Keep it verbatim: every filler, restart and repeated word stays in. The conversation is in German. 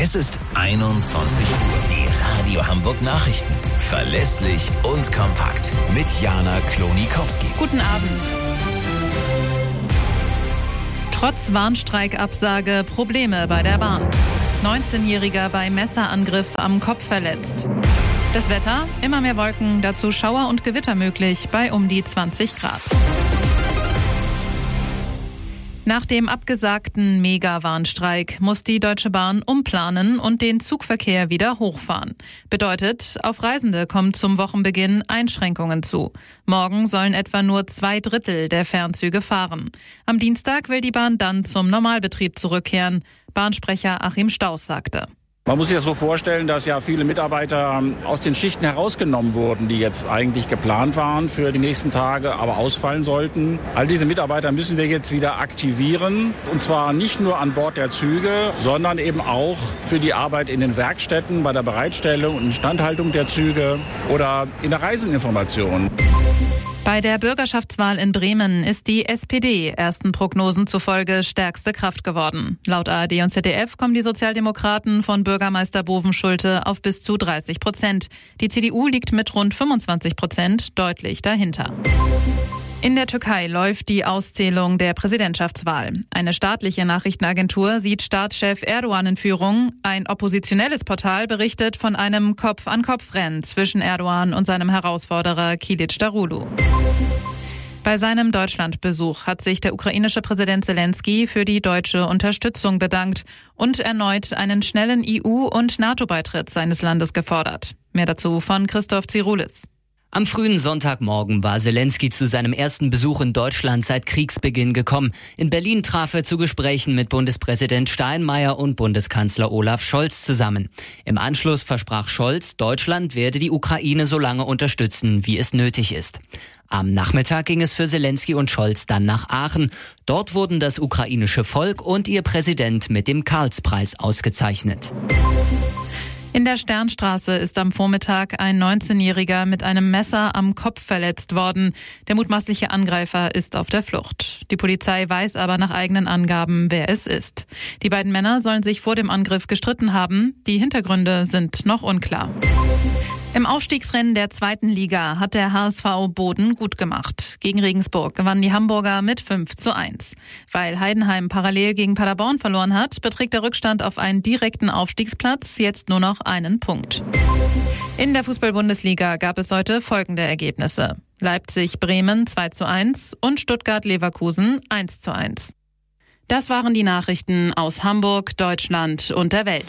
Es ist einundzwanzig Uhr. Die Radio Hamburg Nachrichten. Verlässlich und kompakt. Mit Jana Klonikowski. Guten Abend. Trotz Warnstreikabsage Probleme bei der Bahn. neunzehnjähriger bei Messerangriff am Kopf verletzt. Das Wetter, immer mehr Wolken, dazu Schauer und Gewitter möglich bei um die zwanzig Grad. Nach dem abgesagten Mega-Warnstreik muss die Deutsche Bahn umplanen und den Zugverkehr wieder hochfahren. Bedeutet, auf Reisende kommen zum Wochenbeginn Einschränkungen zu. Morgen sollen etwa nur zwei Drittel der Fernzüge fahren. Am Dienstag will die Bahn dann zum Normalbetrieb zurückkehren. Bahnsprecher Achim Stauß sagte: Man muss sich das so vorstellen, dass ja viele Mitarbeiter aus den Schichten herausgenommen wurden, die jetzt eigentlich geplant waren für die nächsten Tage, aber ausfallen sollten. All diese Mitarbeiter müssen wir jetzt wieder aktivieren. Und zwar nicht nur an Bord der Züge, sondern eben auch für die Arbeit in den Werkstätten, bei der Bereitstellung und Instandhaltung der Züge oder in der Reiseninformation. Bei der Bürgerschaftswahl in Bremen ist die S P D ersten Prognosen zufolge stärkste Kraft geworden. Laut A R D und Z D F kommen die Sozialdemokraten von Bürgermeister Bovenschulte auf bis zu dreißig Prozent. Die C D U liegt mit rund fünfundzwanzig Prozent deutlich dahinter. In der Türkei läuft die Auszählung der Präsidentschaftswahl. Eine staatliche Nachrichtenagentur sieht Staatschef Erdogan in Führung. Ein oppositionelles Portal berichtet von einem Kopf-an-Kopf-Rennen zwischen Erdogan und seinem Herausforderer Kilic-Darulu. Bei seinem Deutschlandbesuch hat sich der ukrainische Präsident Zelensky für die deutsche Unterstützung bedankt und erneut einen schnellen E U- und NATO-Beitritt seines Landes gefordert. Mehr dazu von Christoph Zirulis. Am frühen Sonntagmorgen war Zelensky zu seinem ersten Besuch in Deutschland seit Kriegsbeginn gekommen. In Berlin traf er zu Gesprächen mit Bundespräsident Steinmeier und Bundeskanzler Olaf Scholz zusammen. Im Anschluss versprach Scholz, Deutschland werde die Ukraine so lange unterstützen, wie es nötig ist. Am Nachmittag ging es für Zelensky und Scholz dann nach Aachen. Dort wurden das ukrainische Volk und ihr Präsident mit dem Karlspreis ausgezeichnet. In der Sternstraße ist am Vormittag ein neunzehnjähriger mit einem Messer am Kopf verletzt worden. Der mutmaßliche Angreifer ist auf der Flucht. Die Polizei weiß aber nach eigenen Angaben, wer es ist. Die beiden Männer sollen sich vor dem Angriff gestritten haben. Die Hintergründe sind noch unklar. Im Aufstiegsrennen der zweiten Liga hat der H S V Boden gut gemacht. Gegen Regensburg gewannen die Hamburger mit fünf zu eins. Weil Heidenheim parallel gegen Paderborn verloren hat, beträgt der Rückstand auf einen direkten Aufstiegsplatz jetzt nur noch einen Punkt. In der Fußball-Bundesliga gab es heute folgende Ergebnisse: Leipzig-Bremen zwei zu eins und Stuttgart-Leverkusen eins zu eins. Das waren die Nachrichten aus Hamburg, Deutschland und der Welt.